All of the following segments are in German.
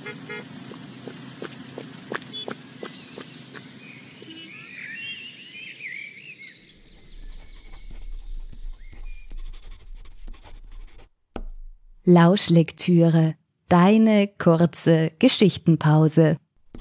Lauschlektüre, deine kurze Geschichtenpause.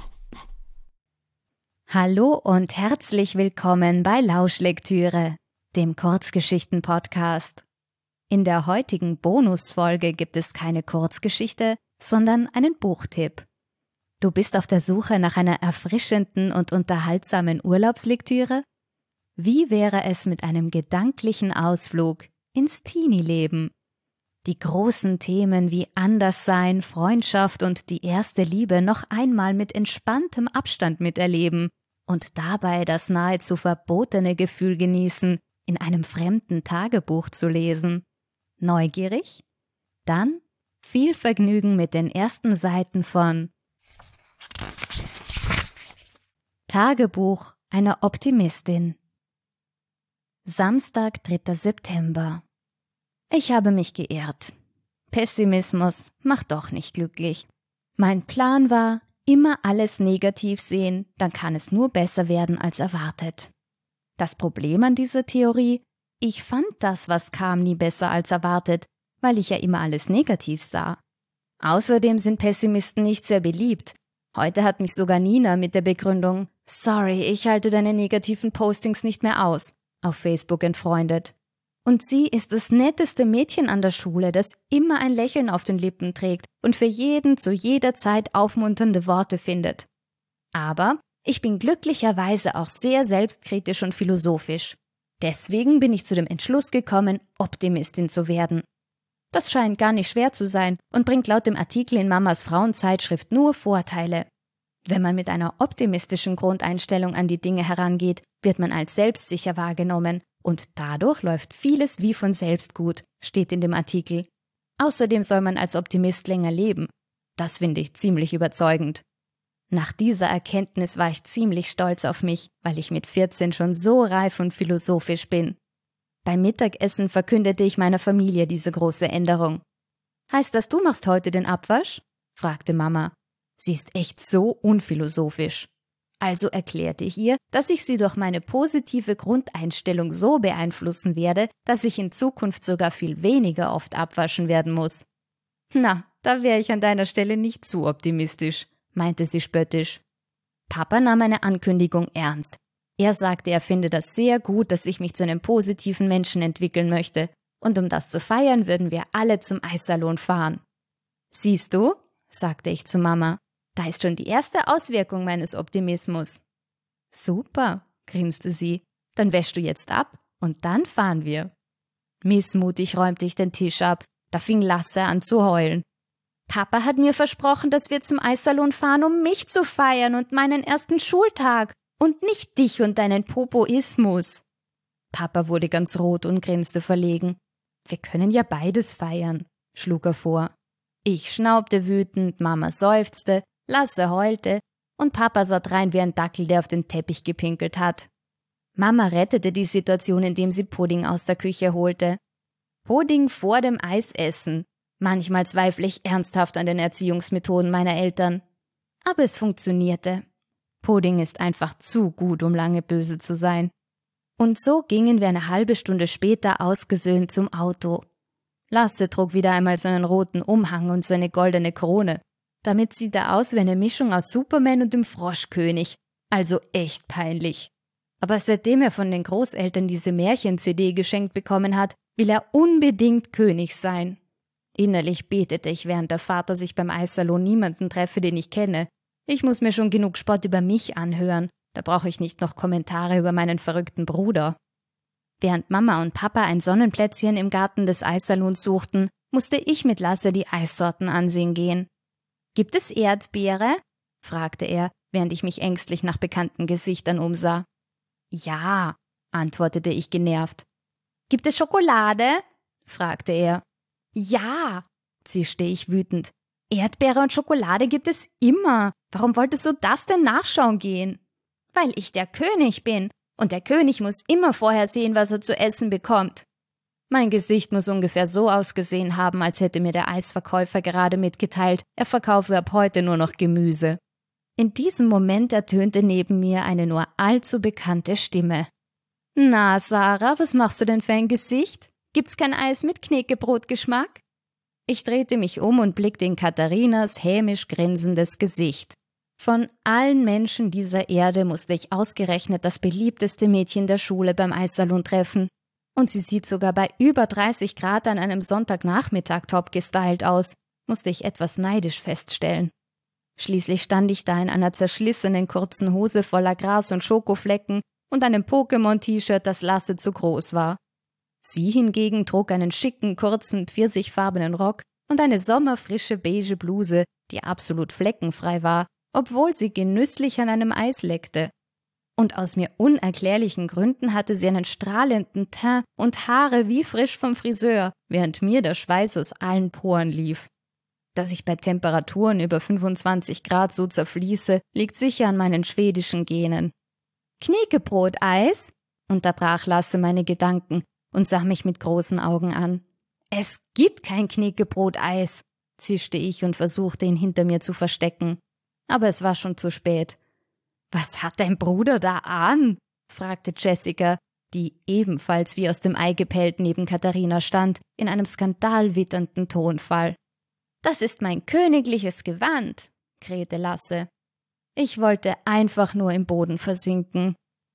Hallo und herzlich willkommen bei Lauschlektüre, dem Kurzgeschichten-Podcast. In der heutigen Bonusfolge gibt es keine Kurzgeschichte, sondern einen Buchtipp. Du bist auf der Suche nach einer erfrischenden und unterhaltsamen Urlaubslektüre? Wie wäre es mit einem gedanklichen Ausflug ins Teenie-Leben? Die großen Themen wie Anderssein, Freundschaft und die erste Liebe noch einmal mit entspanntem Abstand miterleben und dabei das nahezu verbotene Gefühl genießen, in einem fremden Tagebuch zu lesen. Neugierig? Dann viel Vergnügen mit den ersten Seiten von Tagebuch einer Optimistin. Samstag, 3. September. Ich habe mich geirrt. Pessimismus macht doch nicht glücklich. Mein Plan war, immer alles negativ sehen, dann kann es nur besser werden als erwartet. Das Problem an dieser Theorie: ich fand das, was kam, nie besser als erwartet, weil ich ja immer alles negativ sah. Außerdem sind Pessimisten nicht sehr beliebt. Heute hat mich sogar Nina mit der Begründung „Sorry, ich halte deine negativen Postings nicht mehr aus" auf Facebook entfreundet. Und sie ist das netteste Mädchen an der Schule, das immer ein Lächeln auf den Lippen trägt und für jeden zu jeder Zeit aufmunternde Worte findet. Aber ich bin glücklicherweise auch sehr selbstkritisch und philosophisch. Deswegen bin ich zu dem Entschluss gekommen, Optimistin zu werden. Das scheint gar nicht schwer zu sein und bringt laut dem Artikel in Mamas Frauenzeitschrift nur Vorteile. Wenn man mit einer optimistischen Grundeinstellung an die Dinge herangeht, wird man als selbstsicher wahrgenommen. Und dadurch läuft vieles wie von selbst gut, steht in dem Artikel. Außerdem soll man als Optimist länger leben. Das finde ich ziemlich überzeugend. Nach dieser Erkenntnis war ich ziemlich stolz auf mich, weil ich mit 14 schon so reif und philosophisch bin. Beim Mittagessen verkündete ich meiner Familie diese große Änderung. »Heißt das, du machst heute den Abwasch?« fragte Mama. Sie ist echt so unphilosophisch. Also erklärte ich ihr, dass ich sie durch meine positive Grundeinstellung so beeinflussen werde, dass ich in Zukunft sogar viel weniger oft abwaschen werden muss. »Na, da wäre ich an deiner Stelle nicht zu optimistisch«, meinte sie spöttisch. Papa nahm meine Ankündigung ernst. Er sagte, er finde das sehr gut, dass ich mich zu einem positiven Menschen entwickeln möchte. Und um das zu feiern, würden wir alle zum Eissalon fahren. »Siehst du«, sagte ich zu Mama, »da ist schon die erste Auswirkung meines Optimismus.« »Super«, grinste sie, »dann wäschst du jetzt ab und dann fahren wir.« Missmutig räumte ich den Tisch ab, da fing Lasse an zu heulen. »Papa hat mir versprochen, dass wir zum Eissalon fahren, um mich zu feiern und meinen ersten Schultag und nicht dich und deinen Popoismus.« Papa wurde ganz rot und grinste verlegen. »Wir können ja beides feiern«, schlug er vor. Ich schnaubte wütend, Mama seufzte, Lasse heulte und Papa sah drein wie ein Dackel, der auf den Teppich gepinkelt hat. Mama rettete die Situation, indem sie Pudding aus der Küche holte. Pudding vor dem Eisessen. Manchmal zweifle ich ernsthaft an den Erziehungsmethoden meiner Eltern. Aber es funktionierte. Pudding ist einfach zu gut, um lange böse zu sein. Und so gingen wir eine halbe Stunde später ausgesöhnt zum Auto. Lasse trug wieder einmal seinen roten Umhang und seine goldene Krone. Damit sieht er aus wie eine Mischung aus Superman und dem Froschkönig. Also echt peinlich. Aber seitdem er von den Großeltern diese Märchen-CD geschenkt bekommen hat, will er unbedingt König sein. Innerlich betete ich, während der Vater sich beim Eissalon niemanden treffe, den ich kenne. Ich muss mir schon genug Spott über mich anhören. Da brauche ich nicht noch Kommentare über meinen verrückten Bruder. Während Mama und Papa ein Sonnenplätzchen im Garten des Eissalons suchten, musste ich mit Lasse die Eissorten ansehen gehen. »Gibt es Erdbeere?« fragte er, während ich mich ängstlich nach bekannten Gesichtern umsah. »Ja«, antwortete ich genervt. »Gibt es Schokolade?« fragte er. »Ja«, zischte ich wütend. »Erdbeere und Schokolade gibt es immer. Warum wolltest du das denn nachschauen gehen?« »Weil ich der König bin. Und der König muss immer vorher sehen, was er zu essen bekommt.« Mein Gesicht muss ungefähr so ausgesehen haben, als hätte mir der Eisverkäufer gerade mitgeteilt, er verkaufe ab heute nur noch Gemüse. In diesem Moment ertönte neben mir eine nur allzu bekannte Stimme. »Na, Sarah, was machst du denn für ein Gesicht? Gibt's kein Eis mit Knäckebrotgeschmack?« Ich drehte mich um und blickte in Katharinas hämisch grinsendes Gesicht. Von allen Menschen dieser Erde musste ich ausgerechnet das beliebteste Mädchen der Schule beim Eissalon treffen. Und sie sieht sogar bei über 30 Grad an einem Sonntagnachmittag top gestylt aus, musste ich etwas neidisch feststellen. Schließlich stand ich da in einer zerschlissenen kurzen Hose voller Gras und Schokoflecken und einem Pokémon-T-Shirt, das Lasse zu groß war. Sie hingegen trug einen schicken, kurzen, pfirsichfarbenen Rock und eine sommerfrische beige Bluse, die absolut fleckenfrei war, obwohl sie genüsslich an einem Eis leckte. Und aus mir unerklärlichen Gründen hatte sie einen strahlenden Teint und Haare wie frisch vom Friseur, während mir der Schweiß aus allen Poren lief. Dass ich bei Temperaturen über 25 Grad so zerfließe, liegt sicher an meinen schwedischen Genen. »Knäckebrot-Eis?« unterbrach Lasse meine Gedanken und sah mich mit großen Augen an. »Es gibt kein Knäckebrot-Eis«, zischte ich und versuchte, ihn hinter mir zu verstecken. Aber es war schon zu spät. »Was hat dein Bruder da an?« fragte Jessica, die ebenfalls wie aus dem Ei gepellt neben Katharina stand, in einem skandalwitternden Tonfall. »Das ist mein königliches Gewand«, krähte Lasse. Ich wollte einfach nur im Boden versinken.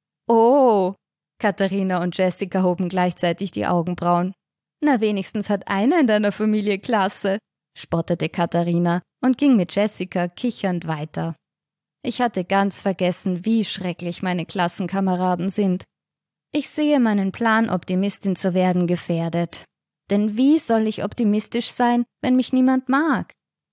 »Oh«, Katharina und Jessica hoben gleichzeitig die Augenbrauen. »Na, wenigstens hat einer in deiner Familie Klasse«, spottete Katharina und ging mit Jessica kichernd weiter. Ich hatte ganz vergessen, wie schrecklich meine Klassenkameraden sind. Ich sehe meinen Plan, Optimistin zu werden, gefährdet. Denn wie soll ich optimistisch sein, wenn mich niemand mag?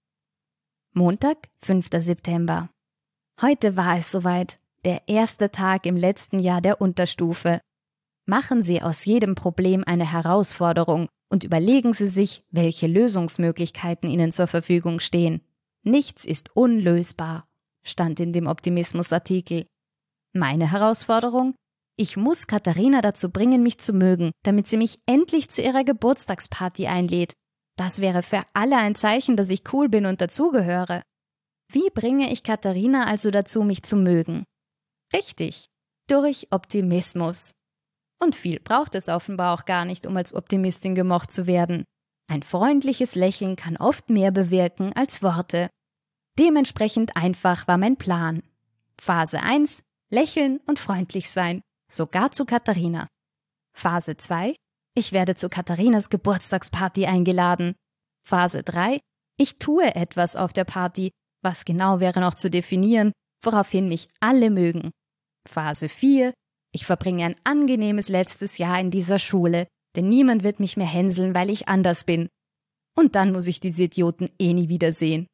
Montag, 5. September. Heute war es soweit, der erste Tag im letzten Jahr der Unterstufe. Machen Sie aus jedem Problem eine Herausforderung und überlegen Sie sich, welche Lösungsmöglichkeiten Ihnen zur Verfügung stehen. Nichts ist unlösbar, stand in dem Optimismusartikel. Meine Herausforderung? Ich muss Katharina dazu bringen, mich zu mögen, damit sie mich endlich zu ihrer Geburtstagsparty einlädt. Das wäre für alle ein Zeichen, dass ich cool bin und dazugehöre. Wie bringe ich Katharina also dazu, mich zu mögen? Richtig, durch Optimismus. Und viel braucht es offenbar auch gar nicht, um als Optimistin gemocht zu werden. Ein freundliches Lächeln kann oft mehr bewirken als Worte. Dementsprechend einfach war mein Plan. Phase 1, lächeln und freundlich sein, sogar zu Katharina. Phase 2, ich werde zu Katharinas Geburtstagsparty eingeladen. Phase 3, ich tue etwas auf der Party, was genau wäre noch zu definieren, woraufhin mich alle mögen. Phase 4, ich verbringe ein angenehmes letztes Jahr in dieser Schule, denn niemand wird mich mehr hänseln, weil ich anders bin. Und dann muss ich diese Idioten eh nie wiedersehen.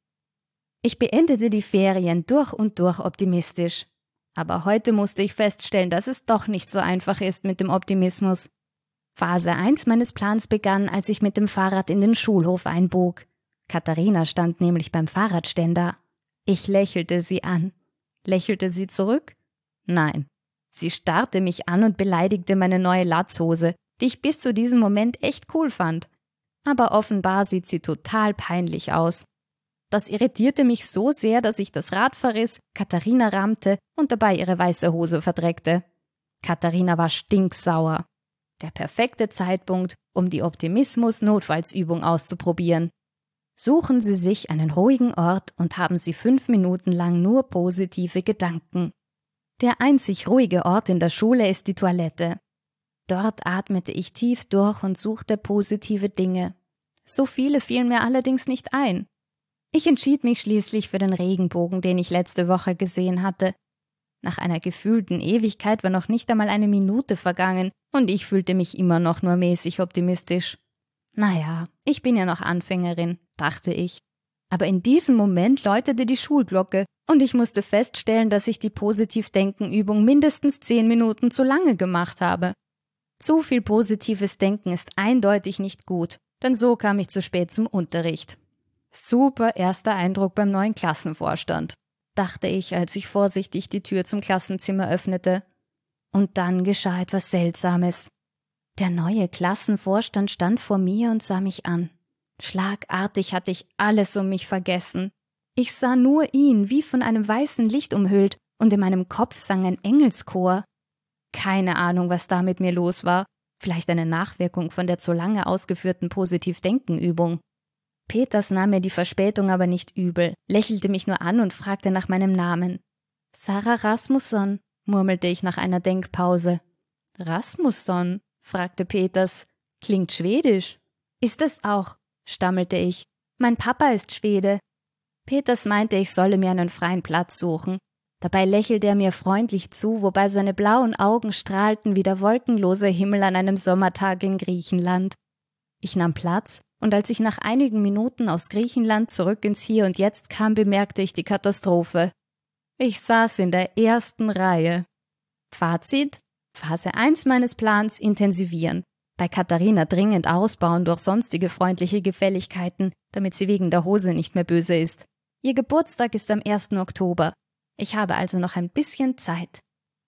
Ich beendete die Ferien durch und durch optimistisch. Aber heute musste ich feststellen, dass es doch nicht so einfach ist mit dem Optimismus. Phase 1 meines Plans begann, als ich mit dem Fahrrad in den Schulhof einbog. Katharina stand nämlich beim Fahrradständer. Ich lächelte sie an. Lächelte sie zurück? Nein. Sie starrte mich an und beleidigte meine neue Latzhose, die ich bis zu diesem Moment echt cool fand. Aber offenbar sieht sie total peinlich aus. Das irritierte mich so sehr, dass ich das Rad verriss, Katharina rammte und dabei ihre weiße Hose verdreckte. Katharina war stinksauer. Der perfekte Zeitpunkt, um die Optimismus-Notfallsübung auszuprobieren. Suchen Sie sich einen ruhigen Ort und haben Sie 5 Minuten lang nur positive Gedanken. Der einzig ruhige Ort in der Schule ist die Toilette. Dort atmete ich tief durch und suchte positive Dinge. So viele fielen mir allerdings nicht ein. Ich entschied mich schließlich für den Regenbogen, den ich letzte Woche gesehen hatte. Nach einer gefühlten Ewigkeit war noch nicht einmal eine Minute vergangen und ich fühlte mich immer noch nur mäßig optimistisch. Naja, ich bin ja noch Anfängerin, dachte ich. Aber in diesem Moment läutete die Schulglocke und ich musste feststellen, dass ich die Positivdenken-Übung mindestens 10 Minuten zu lange gemacht habe. Zu viel positives Denken ist eindeutig nicht gut, denn so kam ich zu spät zum Unterricht. Super erster Eindruck beim neuen Klassenvorstand, dachte ich, als ich vorsichtig die Tür zum Klassenzimmer öffnete. Und dann geschah etwas Seltsames. Der neue Klassenvorstand stand vor mir und sah mich an. Schlagartig hatte ich alles um mich vergessen. Ich sah nur ihn, wie von einem weißen Licht umhüllt, und in meinem Kopf sang ein Engelschor. Keine Ahnung, was da mit mir los war. Vielleicht eine Nachwirkung von der zu lange ausgeführten Positiv-Denken-Übung. Peters nahm mir die Verspätung aber nicht übel, lächelte mich nur an und fragte nach meinem Namen. »Sarah Rasmusson«, murmelte ich nach einer Denkpause. »Rasmusson?«, fragte Peters. »Klingt schwedisch.« »Ist es auch«, stammelte ich. »Mein Papa ist Schwede.« Peters meinte, ich solle mir einen freien Platz suchen. Dabei lächelte er mir freundlich zu, wobei seine blauen Augen strahlten wie der wolkenlose Himmel an einem Sommertag in Griechenland. Ich nahm Platz, und als ich nach einigen Minuten aus Griechenland zurück ins Hier und Jetzt kam, bemerkte ich die Katastrophe. Ich saß in der ersten Reihe. Fazit: Phase 1 meines Plans intensivieren. Bei Katharina dringend ausbauen durch sonstige freundliche Gefälligkeiten, damit sie wegen der Hose nicht mehr böse ist. Ihr Geburtstag ist am 1. Oktober. Ich habe also noch ein bisschen Zeit.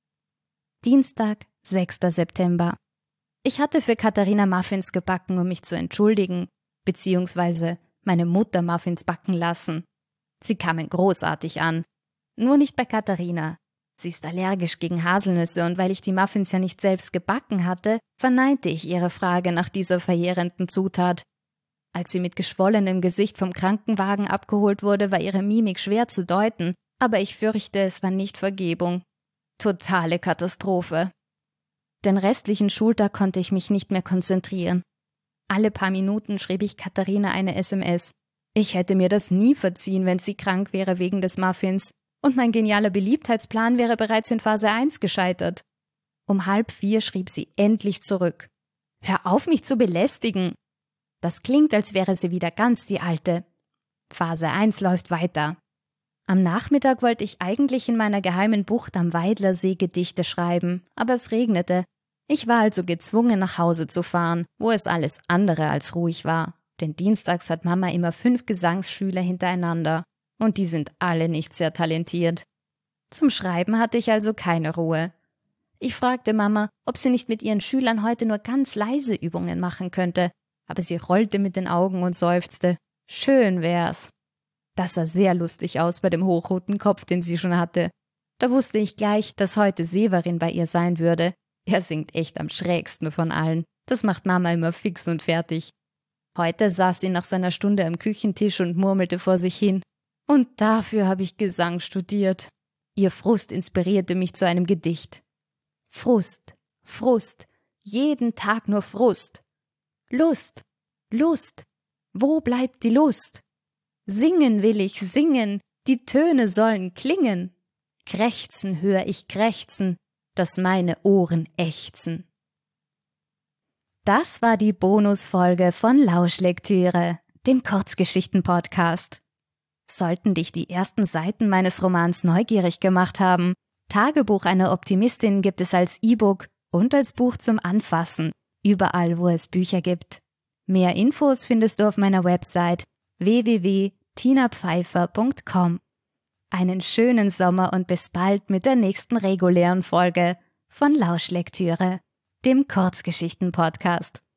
Dienstag, 6. September. Ich hatte für Katharina Muffins gebacken, um mich zu entschuldigen, beziehungsweise meine Mutter Muffins backen lassen. Sie kamen großartig an. Nur nicht bei Katharina. Sie ist allergisch gegen Haselnüsse und weil ich die Muffins ja nicht selbst gebacken hatte, verneinte ich ihre Frage nach dieser verjährenden Zutat. Als sie mit geschwollenem Gesicht vom Krankenwagen abgeholt wurde, war ihre Mimik schwer zu deuten, aber ich fürchte, es war nicht Vergebung. Totale Katastrophe. Den restlichen Schultag konnte ich mich nicht mehr konzentrieren. Alle paar Minuten schrieb ich Katharina eine SMS. Ich hätte mir das nie verziehen, wenn sie krank wäre wegen des Muffins. Und mein genialer Beliebtheitsplan wäre bereits in Phase 1 gescheitert. Um 3:30 schrieb sie endlich zurück. »Hör auf, mich zu belästigen!« Das klingt, als wäre sie wieder ganz die Alte. Phase 1 läuft weiter. Am Nachmittag wollte ich eigentlich in meiner geheimen Bucht am Weidlersee Gedichte schreiben, aber es regnete. Ich war also gezwungen, nach Hause zu fahren, wo es alles andere als ruhig war. Denn dienstags hat Mama immer 5 Gesangsschüler hintereinander. Und die sind alle nicht sehr talentiert. Zum Schreiben hatte ich also keine Ruhe. Ich fragte Mama, ob sie nicht mit ihren Schülern heute nur ganz leise Übungen machen könnte, aber sie rollte mit den Augen und seufzte. Schön wär's. Das sah sehr lustig aus bei dem hochroten Kopf, den sie schon hatte. Da wusste ich gleich, dass heute Severin bei ihr sein würde. Er singt echt am schrägsten von allen. Das macht Mama immer fix und fertig. Heute saß sie nach seiner Stunde am Küchentisch und murmelte vor sich hin. Und dafür habe ich Gesang studiert. Ihr Frust inspirierte mich zu einem Gedicht. Frust, Frust, jeden Tag nur Frust. Lust, Lust, wo bleibt die Lust? Singen will ich singen, die Töne sollen klingen. Krächzen hör ich krächzen, dass meine Ohren ächzen. Das war die Bonusfolge von Lauschlektüre, dem Kurzgeschichten-Podcast. Sollten dich die ersten Seiten meines Romans neugierig gemacht haben, Tagebuch einer Optimistin gibt es als E-Book und als Buch zum Anfassen, überall wo es Bücher gibt. Mehr Infos findest du auf meiner Website www.tinapfeifer.com. Einen schönen Sommer und bis bald mit der nächsten regulären Folge von Lauschlektüre, dem Kurzgeschichten-Podcast.